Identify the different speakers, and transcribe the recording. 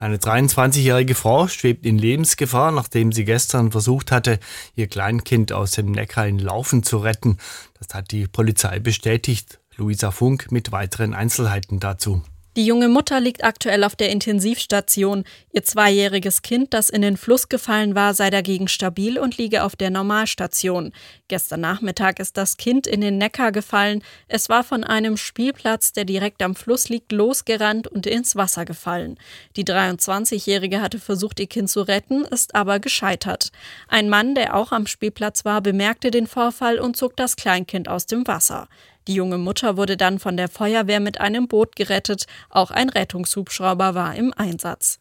Speaker 1: Eine 23-jährige Frau schwebt in Lebensgefahr, nachdem sie gestern versucht hatte, ihr Kleinkind aus dem Neckar in Laufen zu retten. Das hat die Polizei bestätigt. Luisa Funk mit weiteren Einzelheiten dazu.
Speaker 2: Die junge Mutter liegt aktuell auf der Intensivstation. Ihr 2-jähriges Kind, das in den Fluss gefallen war, sei dagegen stabil und liege auf der Normalstation. Gestern Nachmittag ist das Kind in den Neckar gefallen. Es war von einem Spielplatz, der direkt am Fluss liegt, losgerannt und ins Wasser gefallen. Die 23-Jährige hatte versucht, ihr Kind zu retten, ist aber gescheitert. Ein Mann, der auch am Spielplatz war, bemerkte den Vorfall und zog das Kleinkind aus dem Wasser. Die junge Mutter wurde dann von der Feuerwehr mit einem Boot gerettet. Auch ein Rettungshubschrauber war im Einsatz.